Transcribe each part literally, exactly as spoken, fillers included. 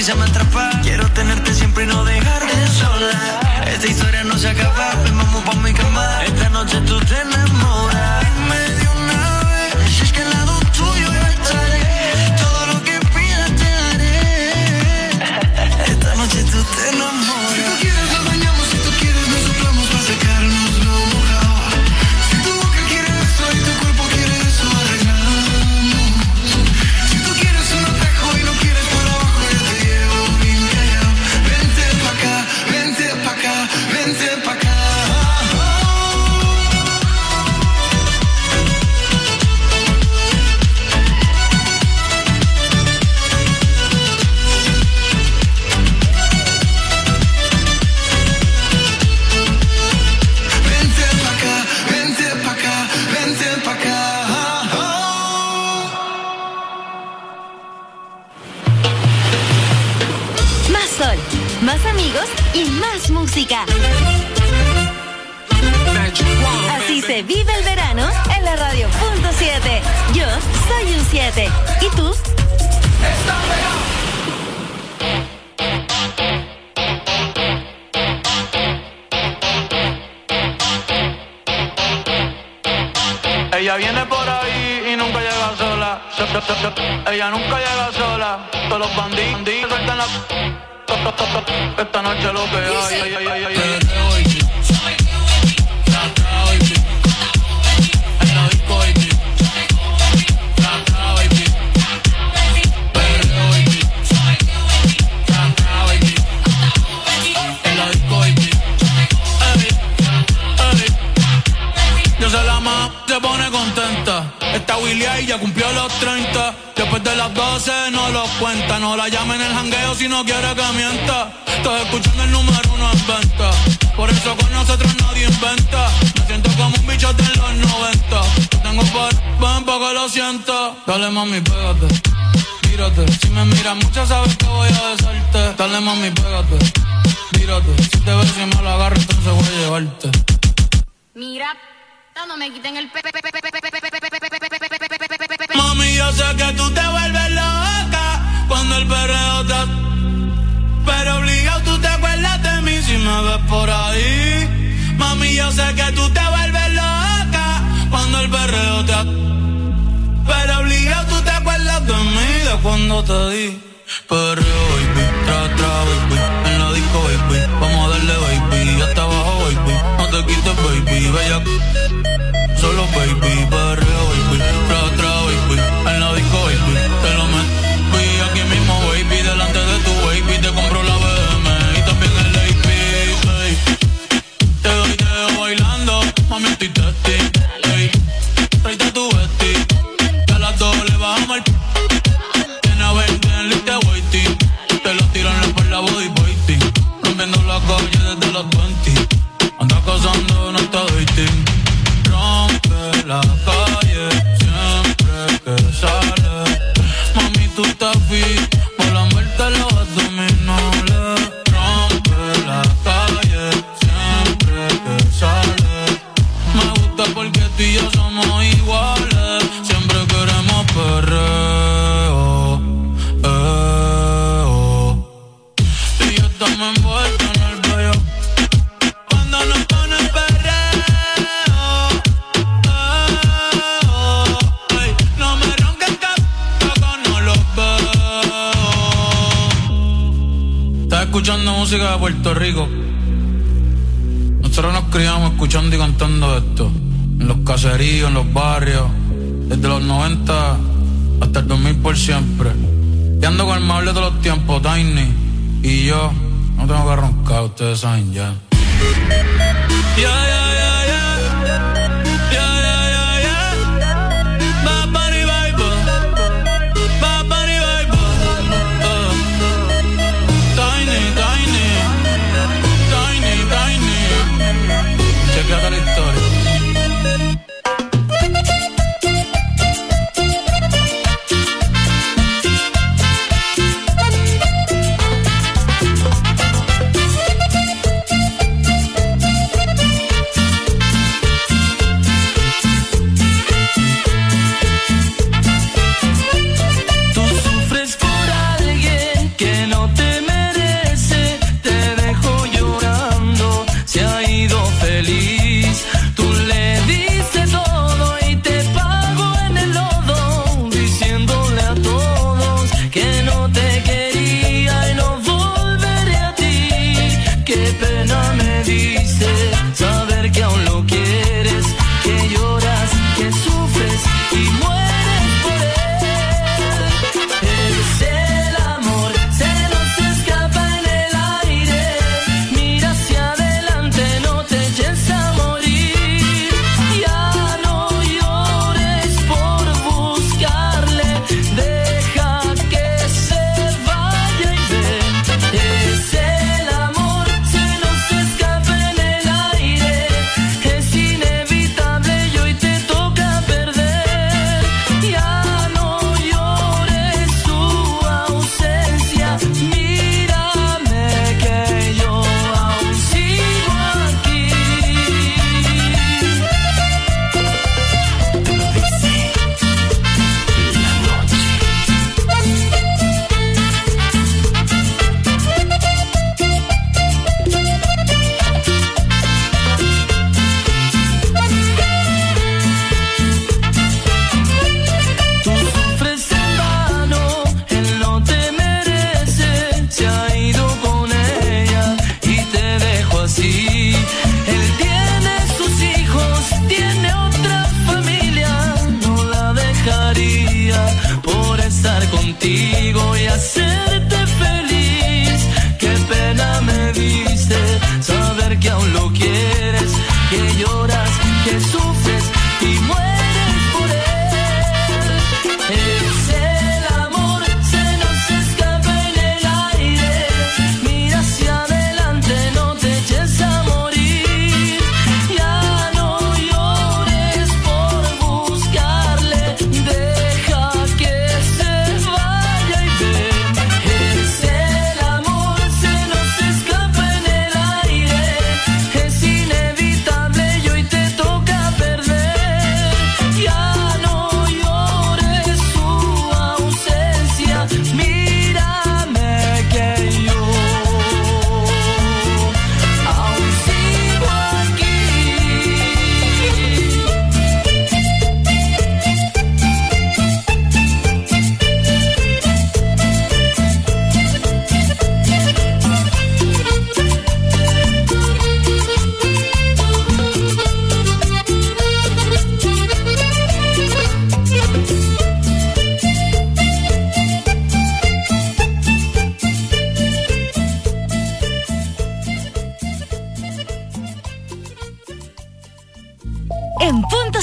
sonrisa me atrapa. Quiero tenerte siempre y no dejarte sola. Esta historia no se acaba, ven vamos pa' mi cama. Esta noche tú te enamoras. Dime de una vez, si es que al lado tuyo yo estaré. Todo lo que pidas te daré. Esta noche tú te enamoras. Si tú quieres nos bañamos, si tú quieres nos soplamos para sacarnos lo mojado. Si tu boca quiere eso y tu cuerpo quiere eso, arreglamos. Si tú quieres un atajo y no quieres por abajo, yo te llevo bien callado. Vente pa' acá, vente pa' acá, vente pa' acá. Más amigos y más música. Así se vive el verano en la radio punto siete. Yo soy un siete. ¿Y tú? Está Ella viene por ahí y nunca llega sola. Ella nunca llega sola. Todos los bandidos sueltan la... Esta noche lo que hay, ay, ay, ay, ay, ay. En la disco, baby. Traca, baby. Perreo, baby. Traca, baby. En la disco, baby. Ey, ey. Yo sé la más se pone contenta. Esta Willy ahí ya cumplió los treinta. Después de las doce no lo cuenta. No la llame en el jangueo si no quiere que mienta. Estás escuchando el número uno en venta. Por eso con nosotros nadie inventa. Me siento como un bicho de los noventa. Tengo par, ven pa' que lo sienta. Dale mami, pégate, mírate. Si me miras mucho sabes que voy a besarte. Dale mami, pégate, mírate. Si te ves y me la agarro entonces voy a llevarte. Mira, no me quiten el pe... Mami, yo sé que tú te vuelves loca cuando el perreo te... Pero obligado tú te acuerdas de mí si me ves por ahí. Mami, yo sé que tú te vuelves loca cuando el perreo te... Pero obligado tú te acuerdas de mí de cuando te di. Perreo, baby, tra, tra, baby. En la disco, baby, vamos a darle, baby. Hasta abajo, baby, no te quites, baby. Bella, solo, baby, perreo, baby. Tra, tra, baby, en la disco, baby. Te lo meto, aquí mismo, baby. Delante de tu baby, te compro la B M y también el A P, hey. Te doy dedo bailando, mami, estoy testing, hey. Tráete tu vesti, que a las dos le bajamos el... Tiene a veinte en lista waiting. Te lo tiran en la espalda body waiting. Rompiendo la calle desde los veinte. Anda cazando, no está dating. Rompe la calle siempre que sale. Mami, tú estás fit por la muerte los abdominales. Rompe la calle siempre que sale. Me gusta porque tú y yo somos iguales. Siempre queremos perreo, eh, oh. Tú y yo estamos envueltos en el bello cuando nos ponen perreo, eh, oh. Ey, no me ronques que no los veo. Estás escuchando música de Puerto Rico. Nosotros nos criamos escuchando y cantando esto en los caseríos, en los barrios, desde los noventa hasta el dos mil por siempre. Y ando con el mejor de todos los tiempos, Tiny. Y yo no tengo que roncar, ustedes saben ya. Yeah, yeah, yeah, yeah. Yeah, yeah, yeah, yeah. Bad Bunny vibe. Bad Bunny vibe. Uh. Tiny, tiny. Tiny, tiny. Chequeate la historia.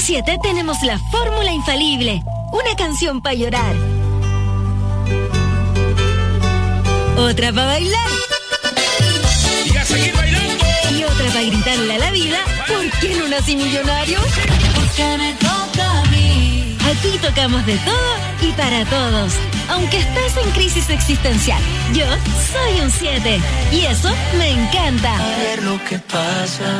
siete tenemos la fórmula infalible. Una canción para llorar. Otra para bailar. Y a seguir bailando. Y otra para gritarle a la vida, ¿por qué no nací millonario? Porque me toca a mí. Aquí tocamos de todo y para todos. Aunque estés en crisis existencial, yo soy un siete. Y eso me encanta. A ver lo que pasa.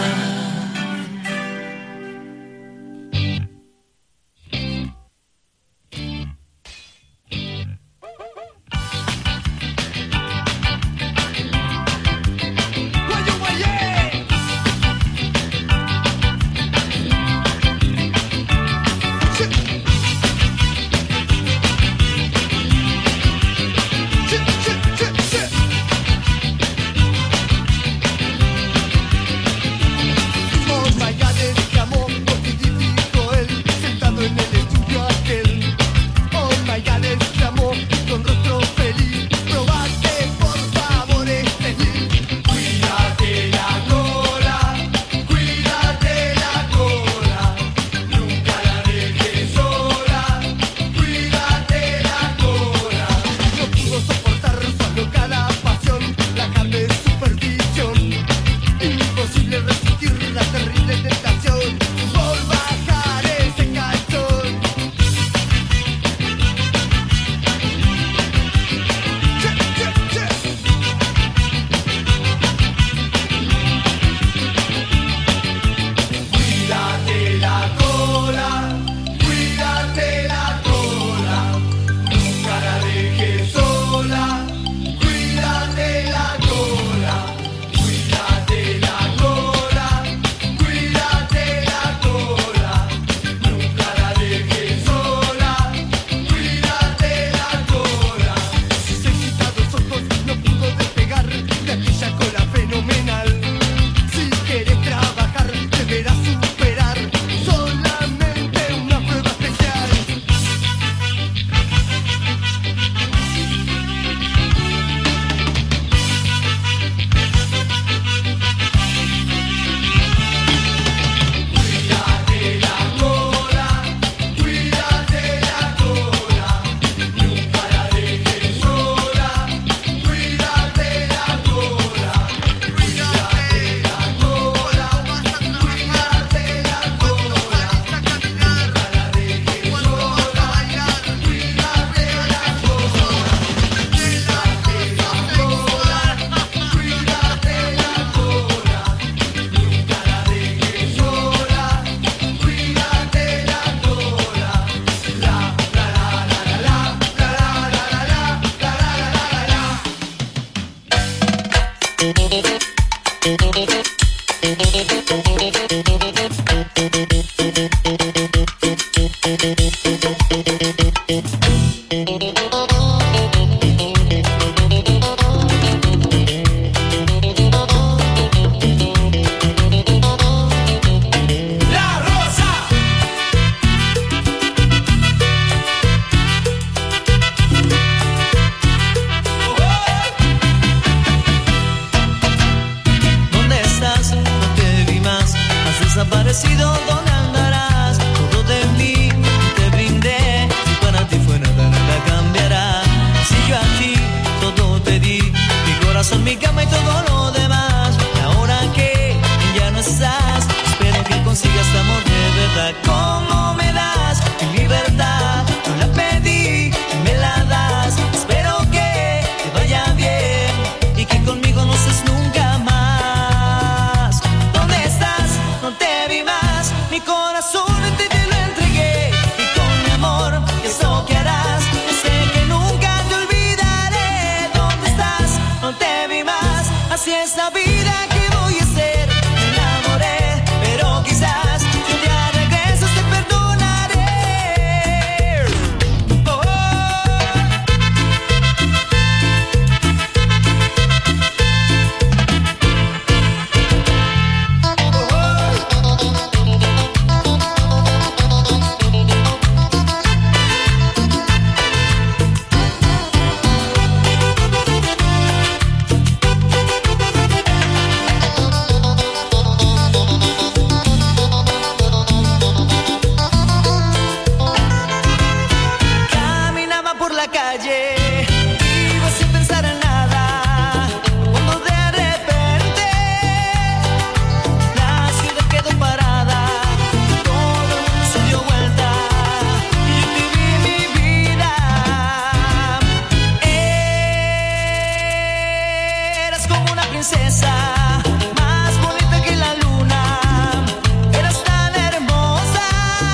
princesa, más bonita que la luna. Eras tan hermosa,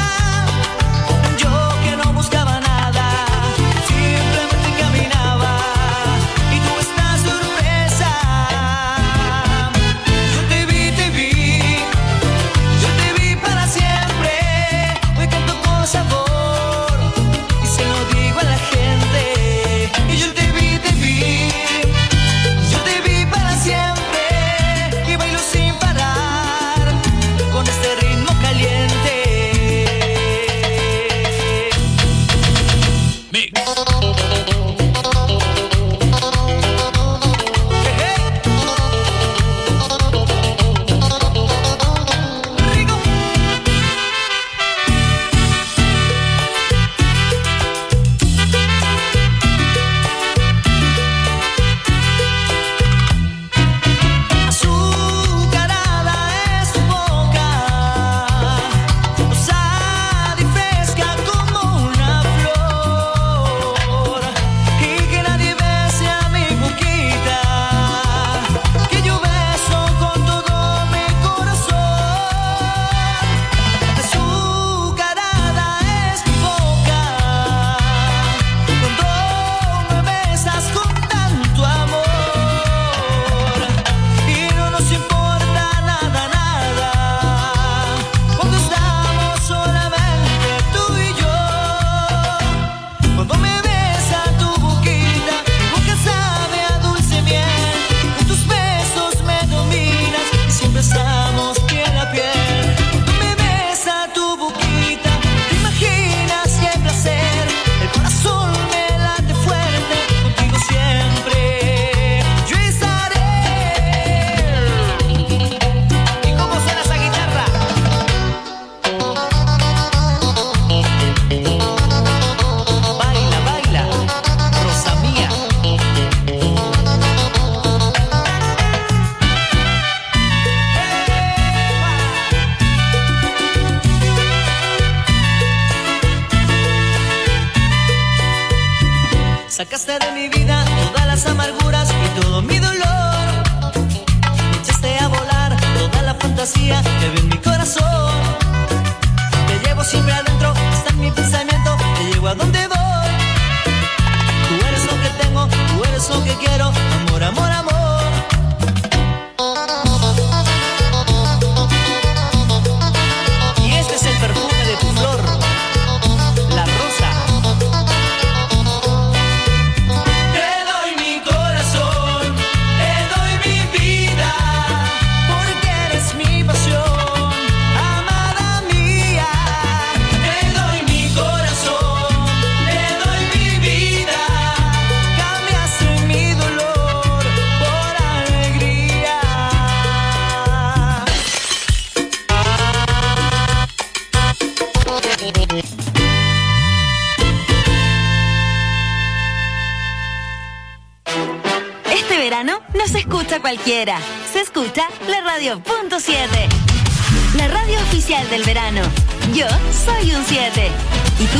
yo que no buscaba nada, simplemente caminaba y tú estás sorpresa. Yo te vi, te vi, yo te vi para siempre. Hoy canto con sabor y se lo digo a la gente. Y yo te vi, te vi, yo te vi para siempre. Y bailo sin parar con este ritmo caliente. Mix. Rico. Azucarada es tu boca, rosada y fresca como una flor. Y que nadie bese a mi boquita, que yo beso con todo mi corazón. Azucarada es tu boca, cuando me besas con tanto amor. Y no nos importa nada, nada, cuando estamos solamente tú y yo. Cuando me besa tu boquita, mi boca sabe a dulce miel. Con tus besos me dominas y siempre estamos piel a piel. Cuando me besa tu boquita, te imaginas qué placer. El corazón me late fuerte, contigo siempre yo estaré. ¿Y cómo suena esa guitarra? Baila, baila, rosa mía. Sacaste de mi vida todas las amarguras y todo mi dolor. Me echaste a volar toda la fantasía que vi en mi corazón. Te llevo siempre adentro, está en mi pensamiento, te llevo a donde voy. Tú eres lo que tengo, tú eres lo que quiero, amor, amor, amor. Y este es el perfume de tu flor, la rosa. Te doy mi corazón, te doy mi vida, porque eres mi pasión, amada mía. Te doy mi corazón, te doy mi vida, cambiaste mi dolor por alegría. Este verano no se escucha cualquiera, se escucha la radio punto siete. La radio oficial del verano. Yo soy un siete. ¿Y tú?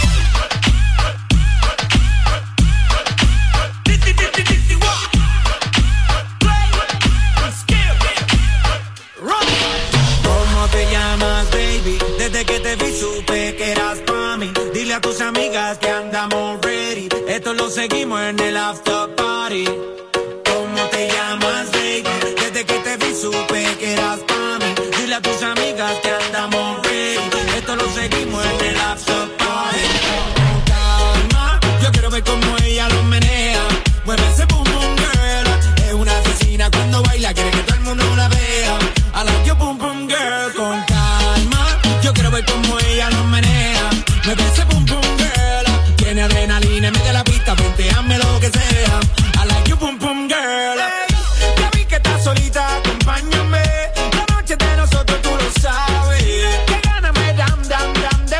¿Cómo te llamas, baby? Desde que te vi supe que eras pa' mí. Dile a tus amigas que andamos ready. Esto lo seguimos en el after party. ¿Cómo te llamas, baby? Desde que te vi supe que eras pa' mí. Dile a tus amigas que andamos ready. Esto lo seguimos en el after party. Con calma, yo quiero ver cómo ella lo menea. Mueve ese boom boom girl. Es una asesina cuando baila, quiere que todo el mundo la vea. I like your boom boom girl. Con calma, yo quiero ver cómo ella lo menea. Mueve ese boom boom girl. Tiene adrenalina, mete la pista, venteame lo que sea. I like your boom boom girl. Hey, ya vi que estás solita, acompáñame. La noche de nosotros tú lo sabes. Que gana me dam dam dam de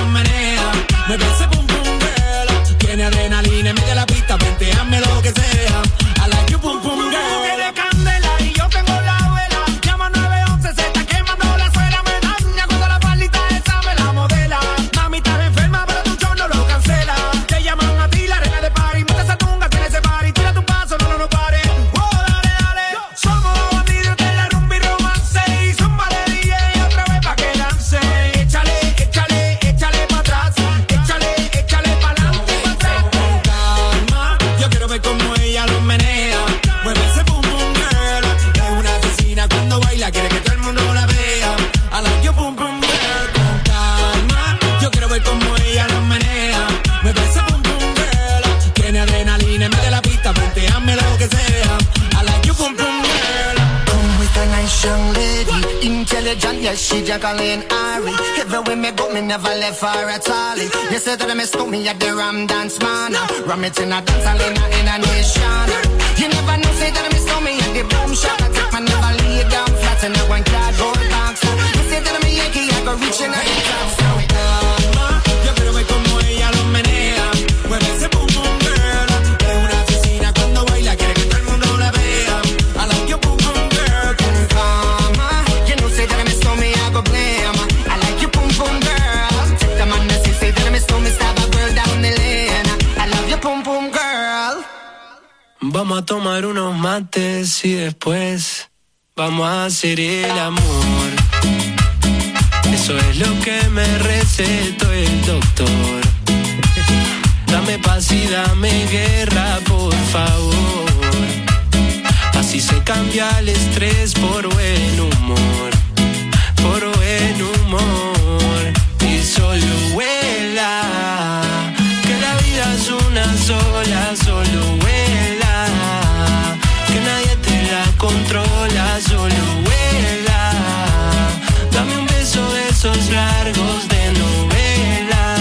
lo menea. Mueve ese pum pum girl. Tiene adrenalina en medio de la pista, venteame lo que sea. I like you pum pum girl. Tú tienes candela y yo tengo la vela. Llama nueve once, se está quemando la suela. Me daña cuando la palita esa me la modela. Mami, estás enferma, pero tu show no lo cancela. Te llaman a ti la reina de party. Mete esa tunga, tiene ese party. Tira tu paso, no, no, no pare. Oh, dale, dale. Somos los bandidos de la rumba y romance. Y zumba de D J otra vez pa' que lance. Échale, échale, échale pa' atrás. Échale, échale pa'lante y pa' atrás. Con calma, yo quiero ver cómo ella lo menea. Mueve ese pum pum girl. Es una asesina cuando baila, quiere que todo el mundo la vea. I like you pum pum girl. Con calma, yo quiero ver cómo ella lo menea. Mueve ese pum pum girl. Tiene adrenalina en medio de la pista, venteame lo que sea. I like you pum pum girl. Come with a nice young lady, intelligent, yes, she Jacqueline Ari. Everywhere me go, me never left her at all. You say that I miss me at the Ram Dance Man. Ram it in a dance hall in a, in a nation. You never know, say that I miss me at the Boom Shop. I take my never lay down flat in a one cardboard box. You say that I'm a Yankee, I go reaching out the top. So calma, yo quiero ver cómo ella lo menea. Mueve ese pum pum girl. Es una asesina cuando baila, quiere que todo el mundo la vea. I like you pum pum girl. Con calma, you know, say that I miss me, I go blame. I like you pum pum girl. Take the man that say that I miss me, stab a girl down the lane. I love you pum pum girl. Vamos a tomar unos mates y después vamos a hacer el amor. Eso es lo que me recetó el doctor. Dame paz y dame guerra, por favor. Así se cambia el estrés por buen humor. Por buen humor. Y solo vuela, que la vida es una sola, solo vuela, que nadie te la controla, solo vuela. Dame un beso de esos largos de novela.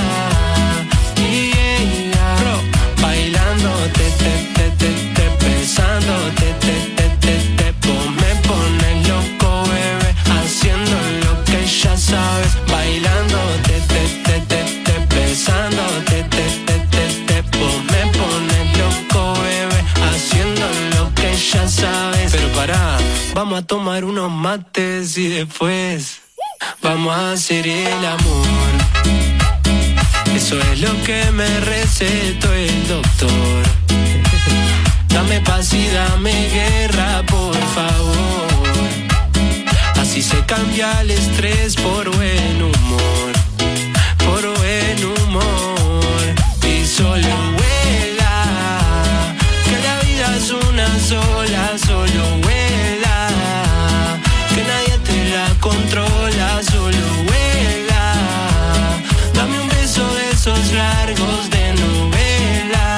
Yeah, yeah. Bro, bailándote, te, te, te, te, besándote, te, te, te, te, te, me pones loco, bebé, haciendo lo que ya sabes. Bailándote, te, te, te, te, besándote, te, te, te, te, me pones loco, bebé, haciendo lo que ya sabes. Pero pará, vamos a tomar unos mates y después vamos a hacer el amor. Eso es lo que me recetó el doctor. Dame paz y dame guerra, por favor. Así se cambia el estrés por buen humor. Por buen humor. Y solo vuela, que la vida es una sola, solo vuela, que nadie te la controla, solo vuela. Dame un beso de esos largos de novela.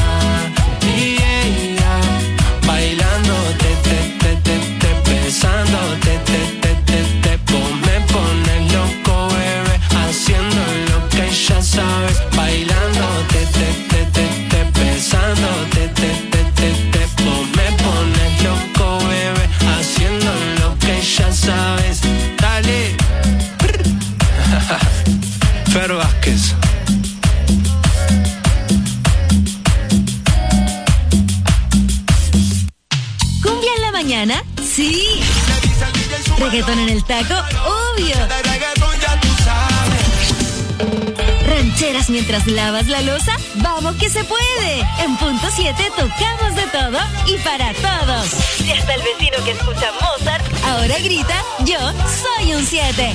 Yeah, yeah. Bailándote, te, te, te, te, besándote, te, te, te, te, me pones loco, bebé, haciendo lo que ya sabes. Bailándote, te, te, te, te, besándote, te, te, te, te, me pones loco, bebé, haciendo lo que ya sabes. Dale. Fer Vázquez. ¿Cumbia en la mañana? Sí. ¿Reggaetón en el taco? Obvio. ¿Rancheras mientras lavas la loza? ¡Vamos que se puede! En Punto siete tocamos de todo y para todos. Y hasta el vecino que escucha Mozart ahora grita, yo soy un siete.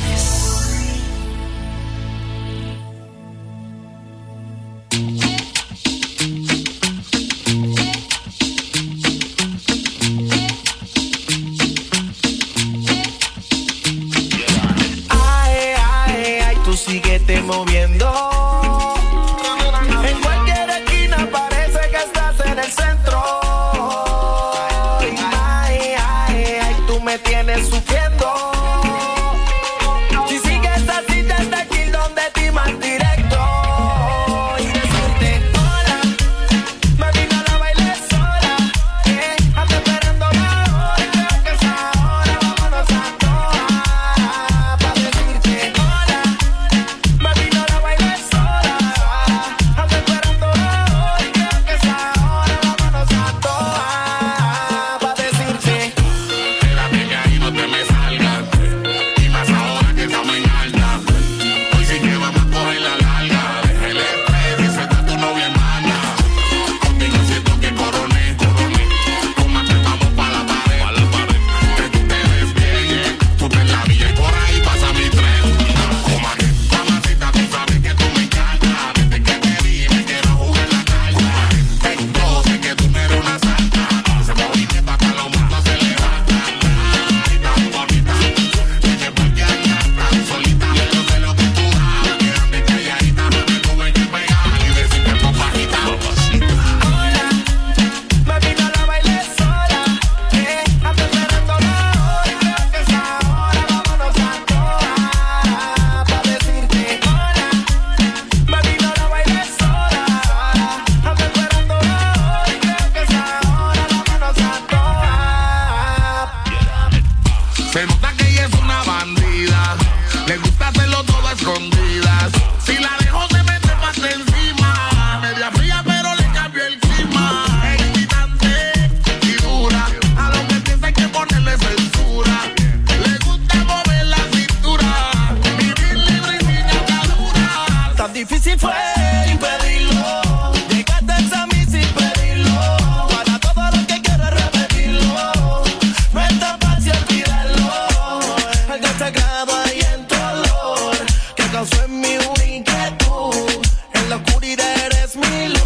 Síguete moviendo. En cualquier esquina parece que estás en el centro. Ay, ay, ay, tú me tienes sufriendo. Si sigues así desde aquí donde ti más directo. Y decirte hola, me vino a la baile sola. Eh, ando esperando la hora, creo que es ahora, vámonos a todas. Pa' decirte hola, me vino a la baile cuán difícil fue impedirlo. Llegaste a mí sin pedirlo. Para todo lo que quieras repetirlo. No es tan fácil olvidarlo. Algo sagrado hay en tu olor que causó en mí una inquietud. En la oscuridad eres mi luz.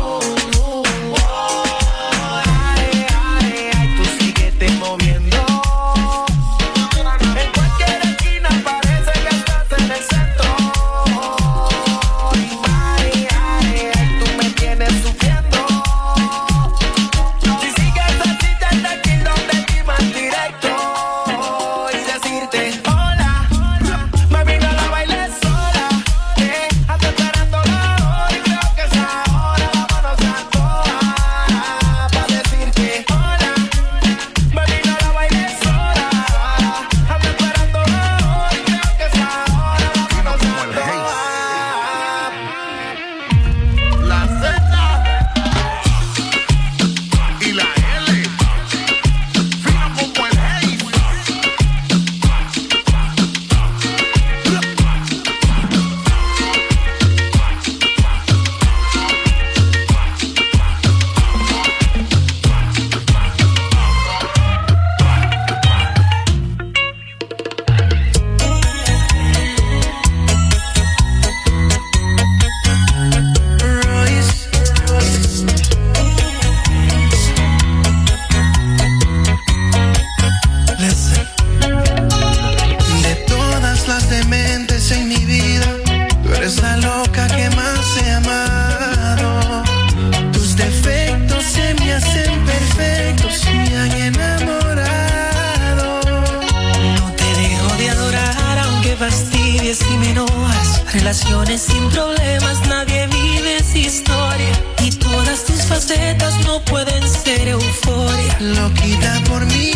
Relaciones sin problemas, nadie vive esa historia. Y todas tus facetas no pueden ser euforia. Loquita por mí.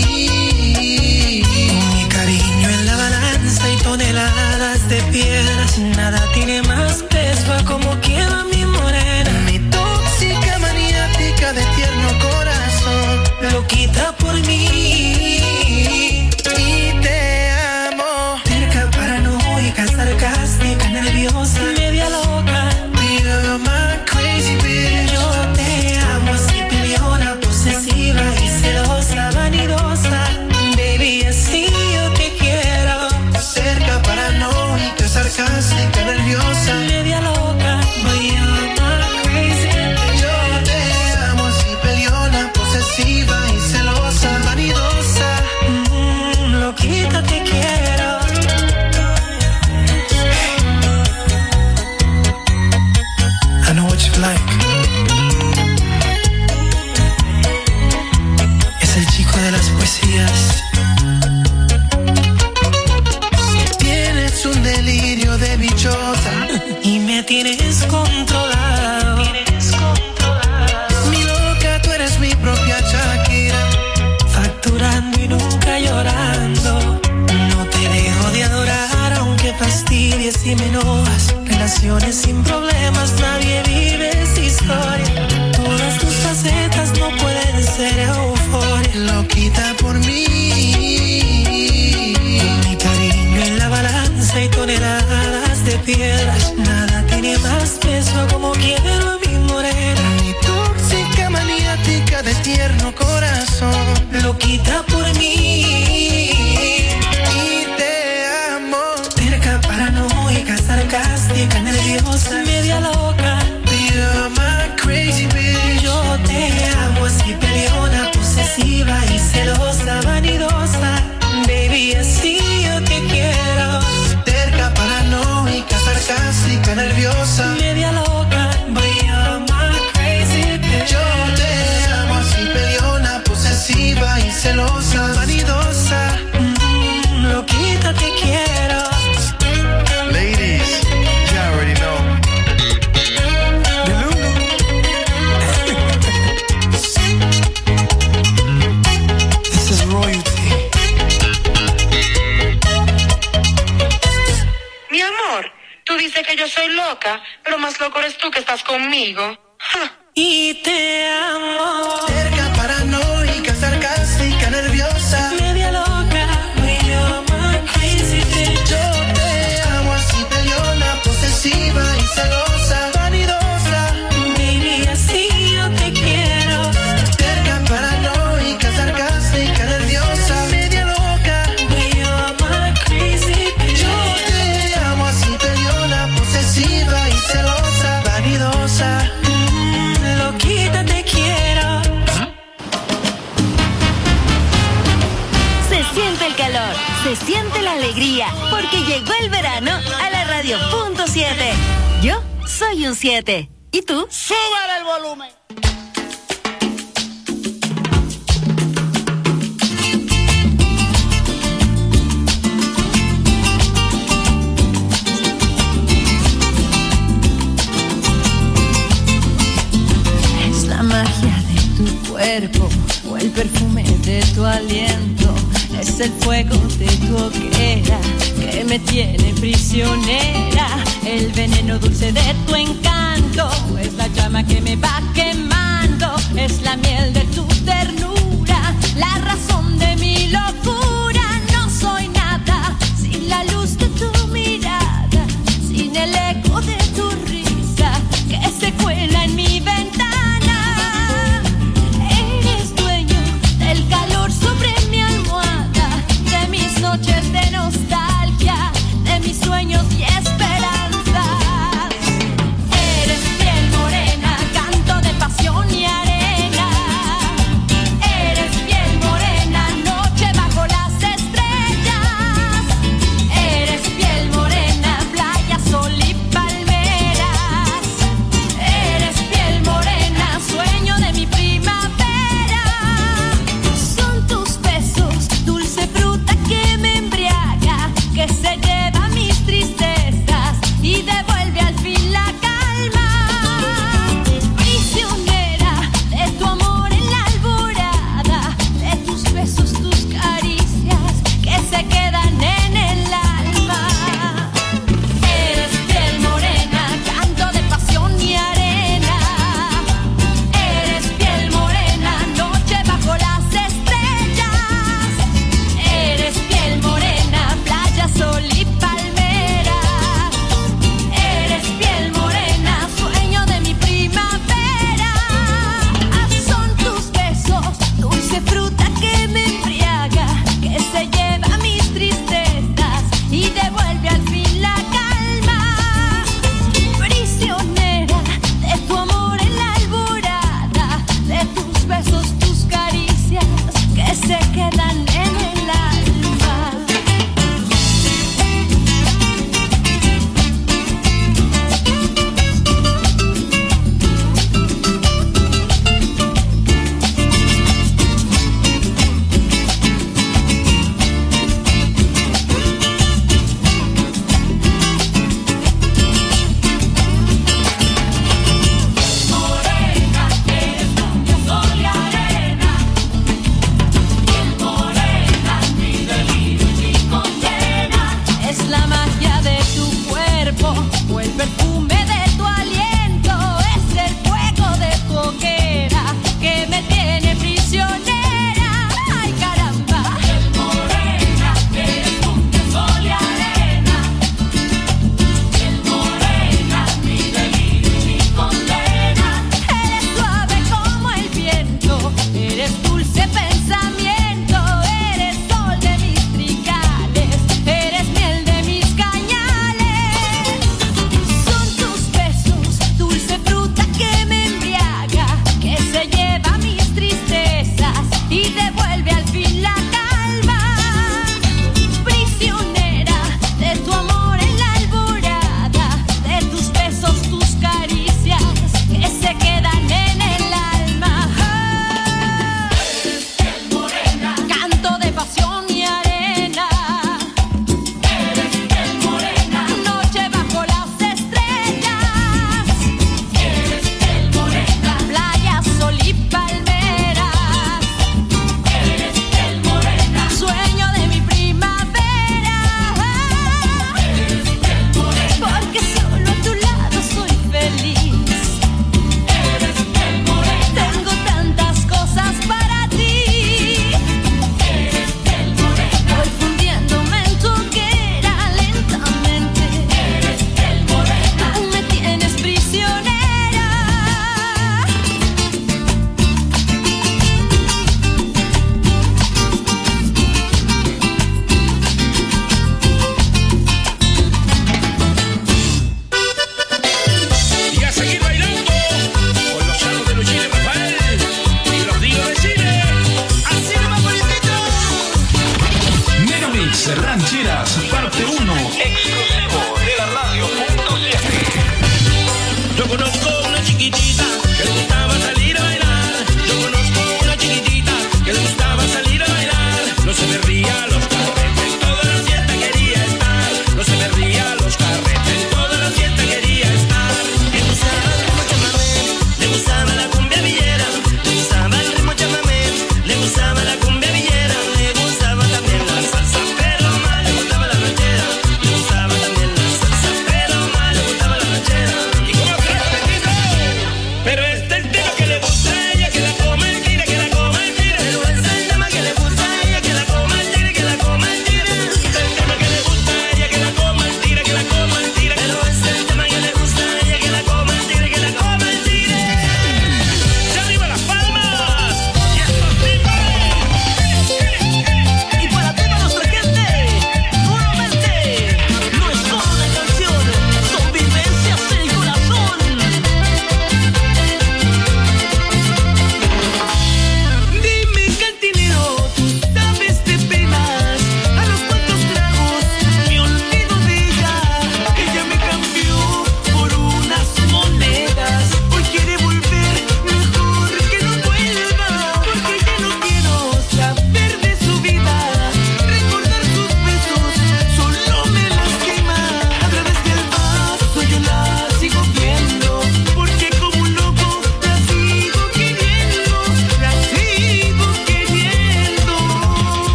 Con mi cariño en la balanza y toneladas de piedras. Nada tiene más peso a como quiero a mi morena. Mi tóxica maniática de tierno corazón. Loquita por mí. Y te amo. Terca, paranoica, sarcástica, nerviosa, media loca. You're my crazy bitch. Yo te amo así, peleona, posesiva y celosa, vanidosa. Baby, así yo te quiero. Cerca, paranoica, sarcástica, nerviosa, media loca. But you're my crazy bitch. Yo te amo así, peleona, posesiva y celosa, vanidosa. Mm, loquita te quiero. I know what you like. Es el chico de las poesías. Tienes un delirio de bichota y me tienes controlado. Tienes controlado. Mi loca, tú eres mi propia Shakira. Facturando y nunca llorando. No te dejo de adorar aunque fastidies y me enojas. Relaciones sin problemas, nadie vive esa historia. Todas tus facetas no pueden ser euforia. Loquita por mí. Con mi cariño en la balanza y toneladas de piedras. Nada tiene más peso como quiero a mi morena. Mi tóxica maniática de tierno corazón. Loquita por mí. Y te amo. Terca, paranoica, sarcástica, nerviosa, media loca. You're my crazy bitch. Yo te amo así, peleona, posesiva y celosa, vanidosa. Baby, así yo te quiero. Terca, paranoica, sarcástica, nerviosa, media loca. But you're my crazy bitch. Yo te amo así, peleona, posesiva y celosa, vanidosa. Mm, loquita te quiero. Ladies, you already know. This is royalty. Mi amor, tú dices que yo soy loca, pero más loco eres tú que estás conmigo. Ja. Y te amo. Terca, paranoica, sarcástica, nerviosa, media loca. But you're my crazy bitch. yo te amo así, peleona, posesiva y celosa. ocho punto siete. Yo soy un siete. ¿Y tú? ¡Súbale el volumen! Es la magia de tu cuerpo o el perfume de tu aliento. Es el fuego de tu hoguera que me tiene prisionera. El veneno dulce de tu encanto es la llama que me va quemando. Es la miel de tu ternura, la razón de mi locura. No soy nada sin la luz de tu mirada, sin el eco de tu risa que se cuela en mi ventana. Eres dueño del calor sobre mi almohada, de mis noches de nostalgia, de mis sueños y esperanzas. Eres piel morena, canto de pasión y arena. Eres piel morena, noche bajo las estrellas. Eres piel morena, playa, sol y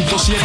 punto siete.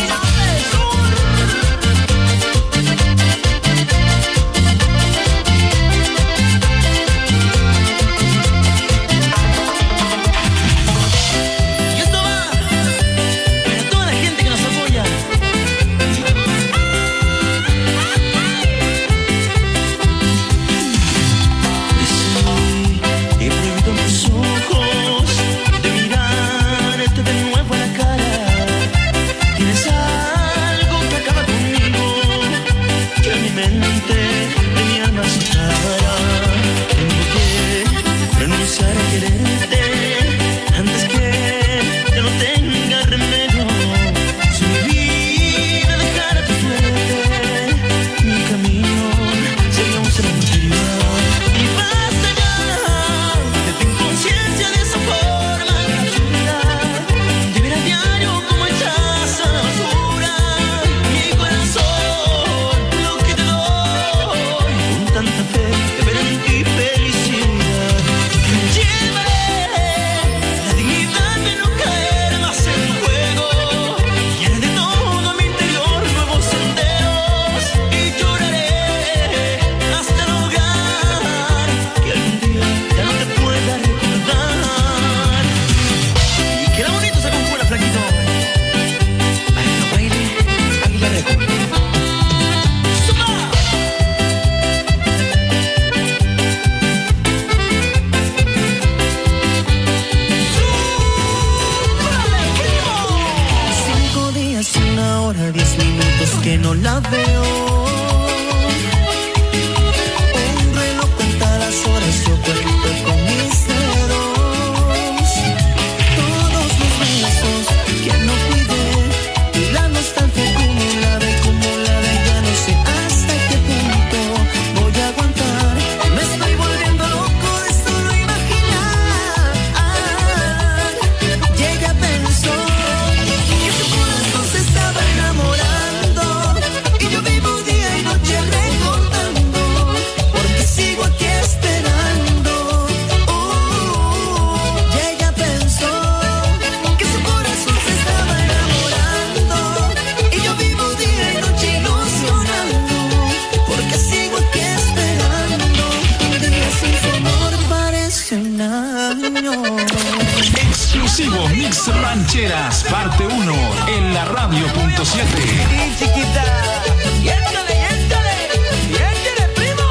Exclusivo Mix Rancheras, parte uno, en la radio punto siete. Sí, chiquita. Yéntale, yéntale. Yéntale, primo.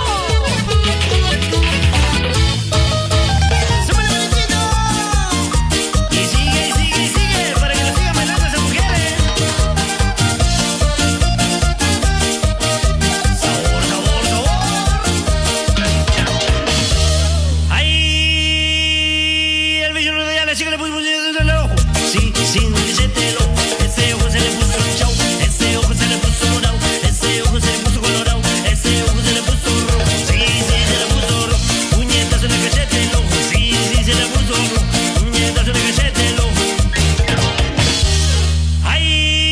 Súbele, malecito. Y sigue, y sigue, y sigue, para que lo sigan bailando esas mujeres. Sabor, sabor, sabor. Ay, el bello de la chica le puso el ojo. Sí, sin billete, ese ojo se le puso chau, ese ojo se le puso morado, ese ojo se le puso colorado, ese ojo se le puso rojo, sí, sí, se le puso rojo, puñetazo en el cachete el ojo, sí, sí, se le puso rojo, puñetazo en el cachete el ojo. Ay,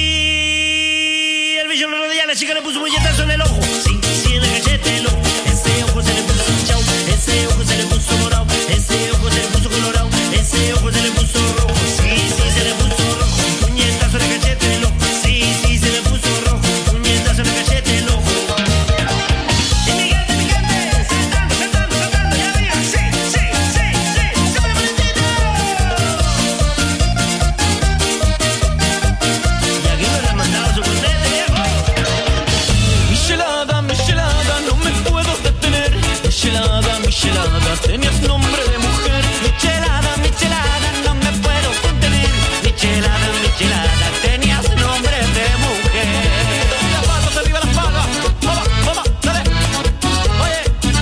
el bicho lo rodea, la chica le puso puñetazo en el ojo, sí, sí, en el cachete el ojo, ese ojo se le puso chau, ese ojo se le puso morado, ese ojo se le puso colorado, ese ojo se le puso rojo, sí, sí, se le puso rojo, puñetazo en el cachete el ojo, sí, sí, se le puso rojo, puñetazo en el cachete el ojo. Y mi gente, mi gente, saltando, saltando, saltando, ya diga, sí, sí, sí, sí, súper bonitito. Y aquí me lo han mandado su contente, viejo. Michelada, michelada, no me puedo detener. Michelada, michelada, tenías nombre de mujer. Michelada, michelada, no me puedo contener. Michelada, michelada, tenías nombre de mujer. Las palmas, arriba las palmas. Vamos, vamos, dale. Oye.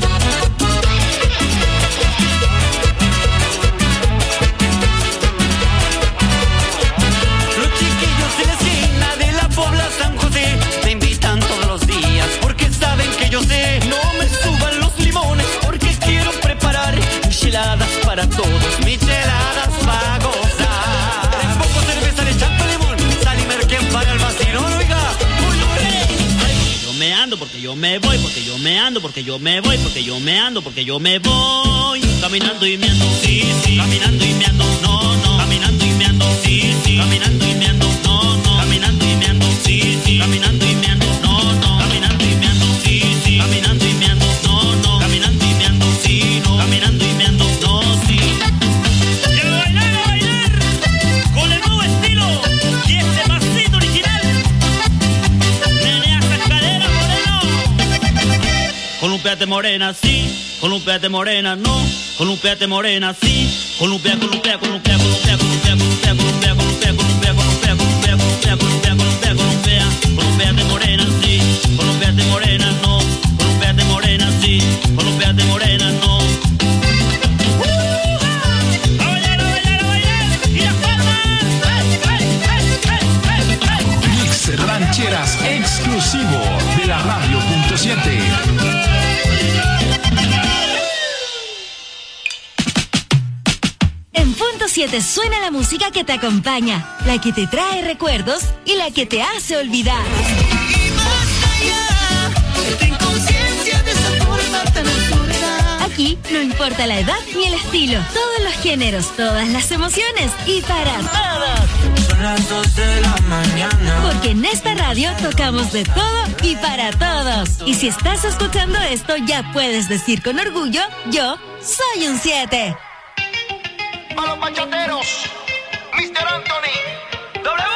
Los chiquillos en la esquina de la Pobla San José me invitan todos los días porque saben que yo sé. No me suban los limones porque quiero preparar micheladas para todos, micheladas para gozar. Les pongo cerveza, le echan limón, sal y merquén para el vacilón, oiga. Uy, ay, yo me ando porque yo me voy, porque yo me ando, porque yo me voy, porque yo me ando, porque yo me voy. Caminando y me ando, sí, sí. Caminando y me ando, no, no. Caminando y me ando, sí, sí. Caminando y me ando, no, no. Caminando columpiate morena, sí, columpiate morena, no, columpiate morena, sí, columpia, columpia, columpia, columpia, columpia, columpia, columpia, columpia, columpia, columpia, columpia, columpia, columpia, columpia, columpia, columpiate morena, sí, columpiate morena, no, columpiate morena, sí, columpiate morena, no. Mix Rancheras exclusivo de la radio punto siete. En punto siete suena la música que te acompaña, la que te trae recuerdos y la que te hace olvidar. Y más allá, ten conciencia de esa forma tan absurda. Aquí no importa la edad ni el estilo, todos los géneros, todas las emociones y para todos. Son las dos de la mañana. Porque en esta radio tocamos de todo y para todos. Y si estás escuchando esto, ya puedes decir con orgullo, yo soy un siete. A los bachateros, mister Anthony, W.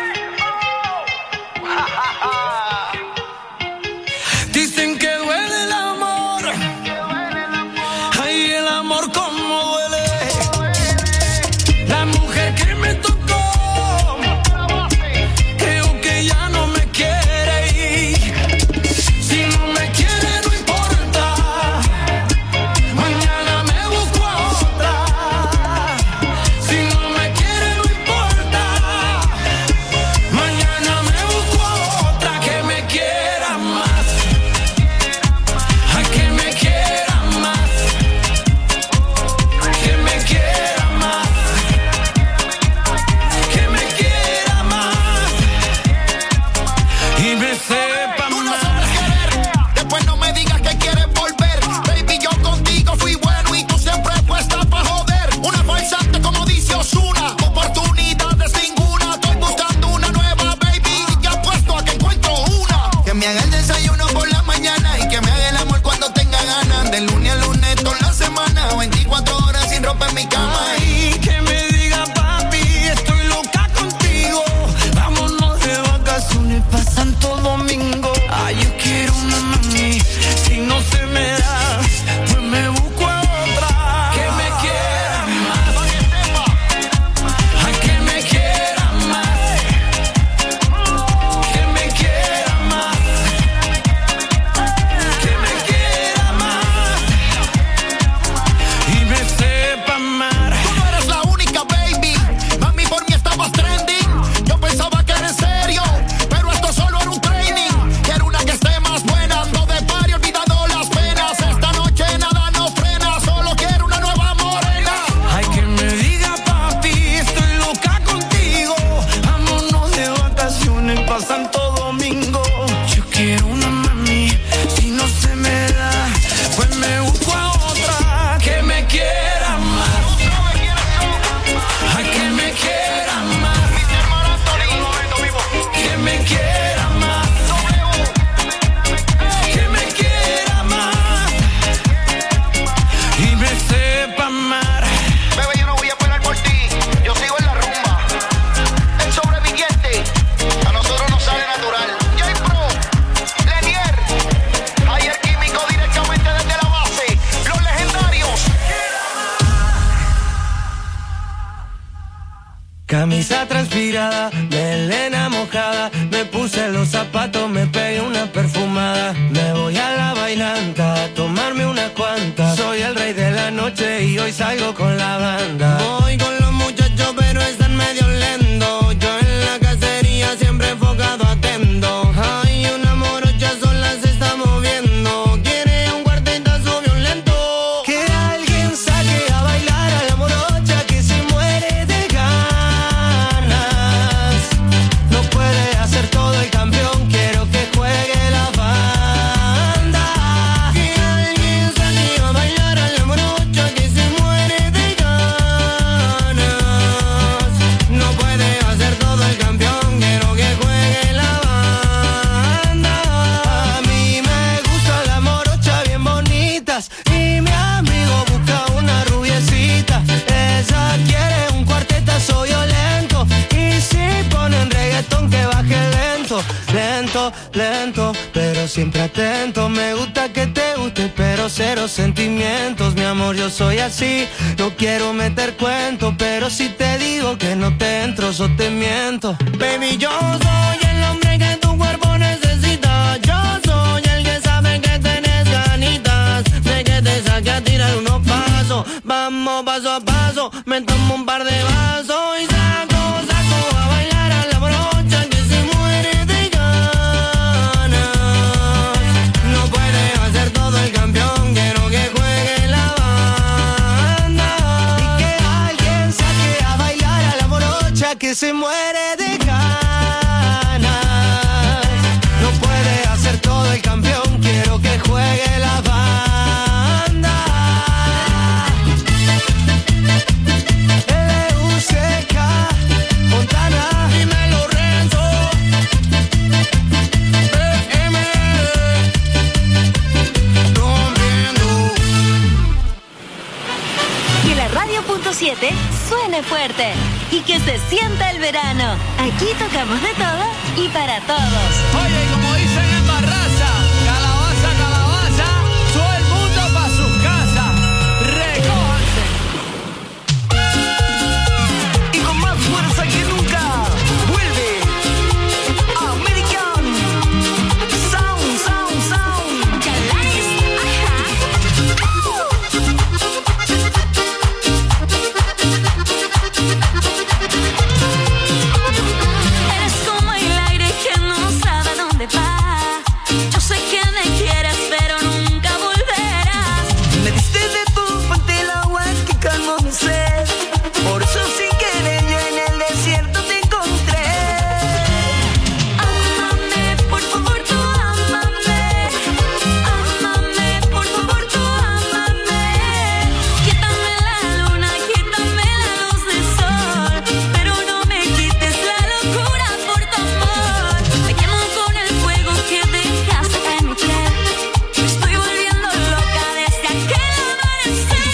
Dicen que duele el amor. Ay, el amor como duele. La mujer que me tocó, creo que ya no me quiere ir. Si no me quiere, no importa. Mañana me busco a otra. Si no me quiere, no importa. Mañana me busco a otra que me quiera más. Ay, que me quiera más. Que me quiera más. Que me quiera más. Y me sepa Tú no más. sabes querer, después no me digas que quieres volver. Baby, yo contigo fui bueno y tú siempre puesta pa' joder. Una falsante como dice Ozuna, oportunidades ninguna. Estoy buscando una nueva, baby, y ya apuesto a que encuentro una. Que me haga el desayuno por la mañana y que me haga el amor cuando tenga ganas. De lunes a lunes toda la semana, veinticuatro horas sin ropa en mi cama. Ay, que me diga papi, estoy loca contigo. Vámonos de vacaciones pa' Santo Domingo. Ay, yo quiero una mami, si no se me da, pues me busco a otra. Que me quiera más. Ay, que me quiera más. Que me quiera más. Que me quiera más. Y me sepa amar. Tú no eres la única, baby. Mami, por mí estabas trending. Yo pensaba que era en serio, pero esto solo era un training. Quiero una que esté más buena, ando de party olvidando las penas. Esta noche nada nos frena, solo quiero una nueva morena. Ay, que me diga papi, estoy loca contigo. Vámonos de vacaciones pa' Santo Domingo. Yo quiero una mami, si no se me da, pues me busco a otra que me quiera más. Ay, que me quiera más. Que me quiera más. Que me quiera más. Y me sepa amar. Bebé, yo no voy a esperar por ti, yo sigo en la rumba. El sobreviviente, a nosotros nos sale natural. J-Pro, Lenier, Ayer Químico directamente desde la base. Los legendarios. Camisa transpirada, melena mojada, me puse los zapatos, me pegué una perfumada. Me voy a la bailanta a tomarme unas cuantas. Soy el rey de la noche y hoy salgo con la banda. Voy con los muchachos pero están medio lentos. Yo en la cacería siempre enfocado atento. Hay una morocha sola se está moviendo. Quiere un cuartetazo violento. Que alguien saque a bailar a la morocha que se muere de ganas. No puede hacer todo el campeón, quiero que juegue la banda. Que alguien saque a bailar a la morocha que se muere de ganas. No puede hacer todo el campeón, quiero que juegue la banda. A mí me gustan las morochas bien bonitas y mi amigo busca una rubiecita. Esa quiere un cuartetazo violento y si ponen reggaetón que baje lento, lento, lento, pero siempre atento. Me gusta que que te guste, pero cero sentimientos. Mi amor, yo soy así, no quiero meter cuento, pero si te digo que no te entro, o te miento. Baby, yo soy el hombre que tu cuerpo necesita. Yo soy el que sabe que tenés ganitas de que te saque a tirar unos pasos. Vamos paso a paso, me tomo un par de vasos y saco, saco a bailar a la brocha que se muere de ganas. No puede hacer todo el campeón, quiero que juegue la banda. Y que alguien saque a bailar a la brocha que se muere de ganas. No puede hacer todo el campeón, quiero que juegue la banda. siete suene fuerte y que se sienta el verano. Aquí tocamos de todo y para todos. Oye, como dicen en Barraza, calabaza, calabaza, todo el mundo pa' sus casas. Recójanse. Y con más fuerza que nunca, vuelve American Sound, Sound, Sound. Chalanes, ajá. Eres como el aire que no sabe dónde va. Yo sé que me quieres, pero nunca volverás. Me diste de tu fuente el agua que calmó mi sed. Por eso sin querer yo en el desierto te encontré. Ámame, por favor, tú ámame. Ámame, por favor, tú ámame. Quítame la luna, quítame la luz del sol, pero no me quites la locura por tu amor. Me quemo con el fuego que dejaste en mi piel. Me estoy volviendo loca desde aquel amanecer.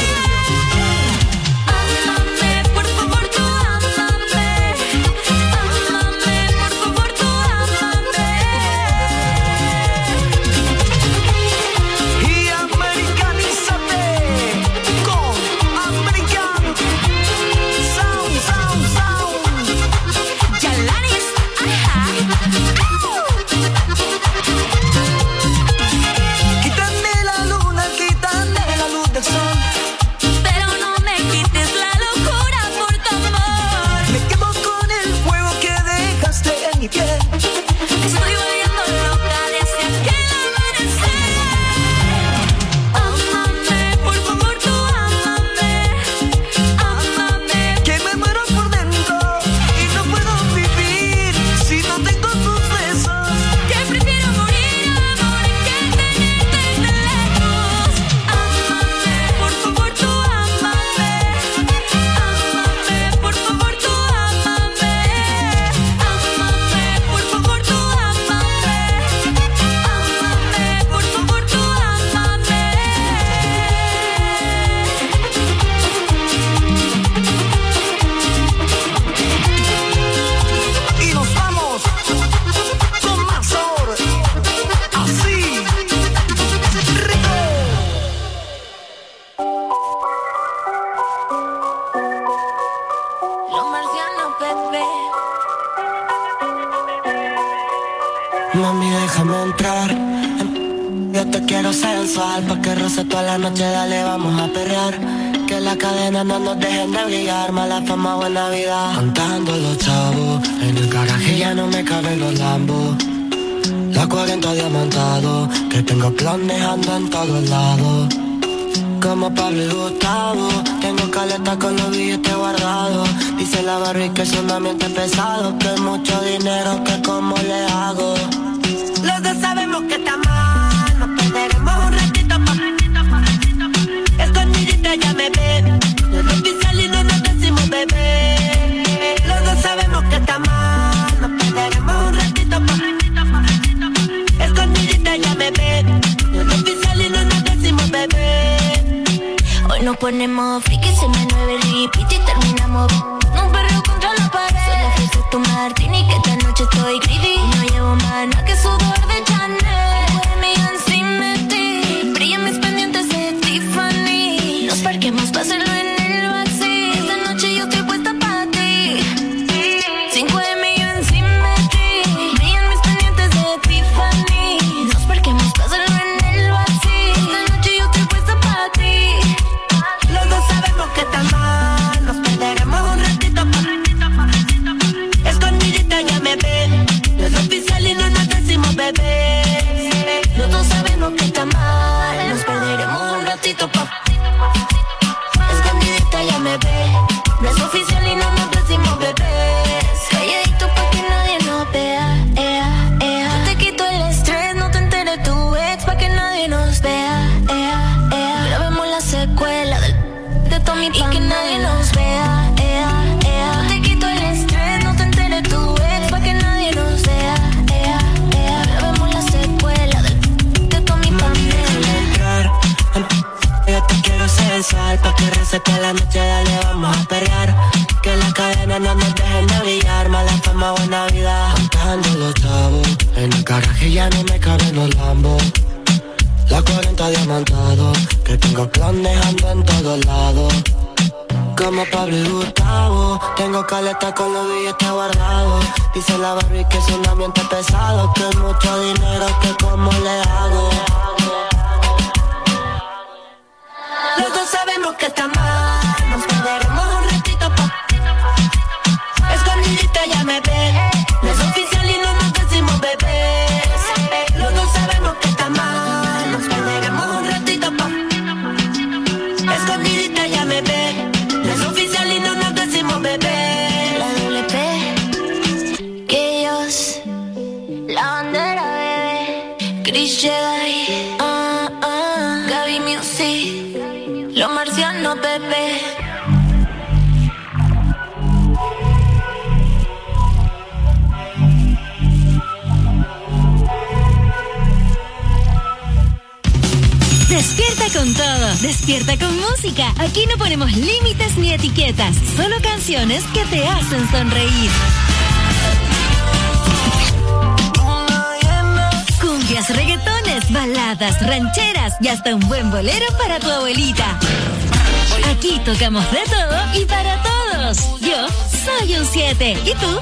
Ámame, por favor, tú ámame. Ámame, por favor, tú ámame. Y americanízate con American Sound, Sound, Sound. Chalanes, ajá. Quítame la luna, quítame la luz del sol, Pero no me quites la locura por tu amor. me quemo con el fuego que dejaste en mi piel. Me estoy volviendo loca desde aquel amanecer. Ámame, por favor, tú ámame. Ámame, Que me muero por dentro y no puedo vivir si no tengo tus besos. que prefiero morir, amor, que tenerte de lejos. Ámame, por favor, tú ámame. Ámame, por favor, tú ámame. Ámame, por favor, tú ámame. Ámame, por favor, tú ámame. Y nos vamos con más sabor, así, rico. Los marcianos, bebé. Mami, déjame entrar. Yo te quiero sensual, pa' que roce toda la noche, dale, vamos a perrear. Que las cadenas no nos dejen de brillar, mala fama, buena vida. Contando los chavos, en el garaje ya no me caben los lambos. La cuarenta diamantado, que tengo clones, ando en todos lados. Como Pablo y Gustavo, tengo caleta con los billetes guardados. Dice la Barbie que es un ambiente pesado, que mucho dinero, que cómo le hago. Los dos sabemos que está mal, nos perderemos un ratito pa' escondidita, ya me ven. No es oficial y no nos decimos bebé. Los dos sabemos que está mal, nos perderemos un ratito pa' escondidita, ya me ven. No es oficial y no nos decimos bebé. Hoy nos ponemos friki, se me nueve el repeat y terminamos un perreo contra la pared. Soy la fiesta tu martini, que esta noche estoy greedy. No llevo más nada que sudor de Chanel. With me and see me tea. los chavos. En el garaje ya no me caben los lambos. La cuarenta diamantado, que tengo clones ando en todos lados. Como Pablo y Gustavo, tengo caleta con los billetes guardados. Dice la Barbie que es un ambiente pesado, que es mucho dinero, que como le hago. Los dos sabemos que está mal, nos perderemos un ratito pa' escondidita ya me ve. No es oficial y no nos decimos bebés. Los dos sabemos que está mal, nos perderemos un ratito pa' escondidita ya me ve. No es oficial y no nos decimos bebés. La doble P, que ellos, la bandera bebé, Chris Jedi, ah, ah, Gaby Music, los marcianos bebé. Despierta con todo, despierta con música. Aquí no ponemos límites ni etiquetas, solo canciones que te hacen sonreír. Cumbias, reggaetones, baladas, rancheras y hasta un buen bolero para tu abuelita. Aquí tocamos de todo y para todos. Yo soy un siete. ¿Y tú?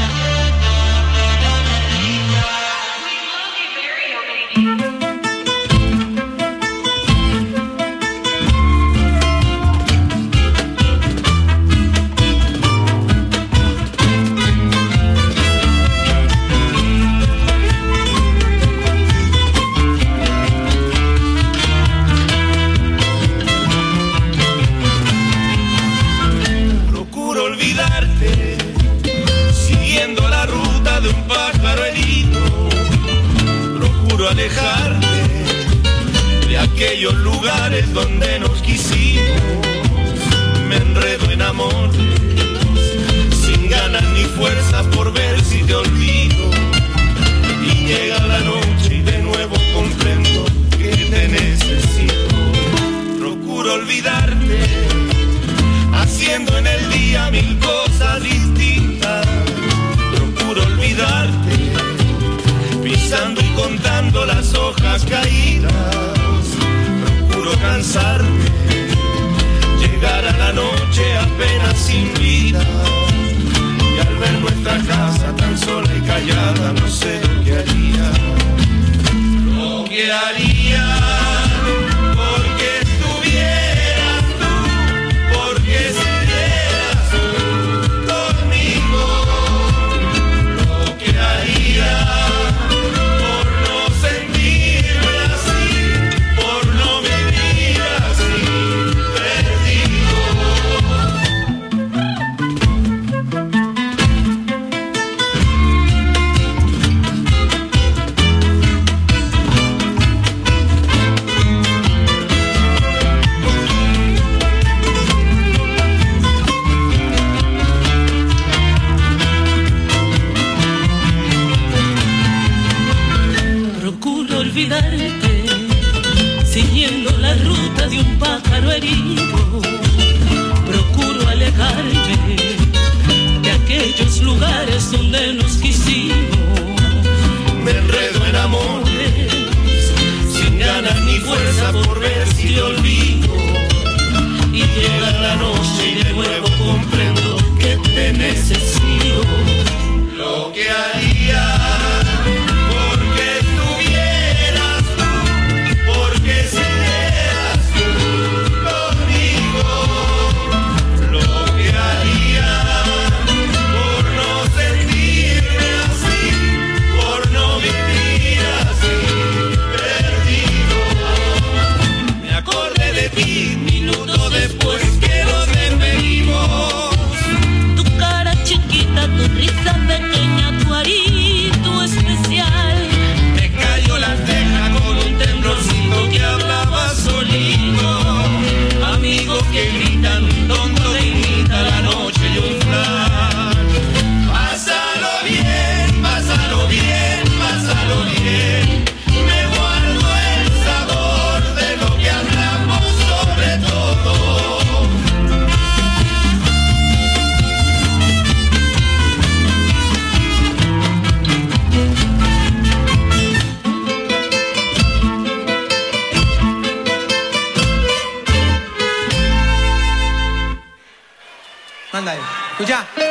Alejarte de aquellos lugares donde nos quisimos. Me enredo en amores sin ganas ni fuerzas por ver si te olvido. Y llega la noche y de nuevo comprendo que te necesito. Procuro olvidarte haciendo en el día mil cosas distintas. Procuro olvidarte pisando y contando las hojas caídas. Procuro cansarme, llegar a la noche apenas sin vida. Y al ver nuestra casa tan sola y callada, no sé lo que haría. Lo que haría porque estuvieras tú, porque estuvieras tú conmigo. Lo que haría siguiendo la ruta de un pájaro herido. Procuro alejarme de aquellos lugares donde nos quisimos. Me enredo en amores sin ganas ni fuerza por ver si te olvido. Y llega la noche y de nuevo comprendo que te necesito. Lo que haría porque serás tú conmigo. Escucha.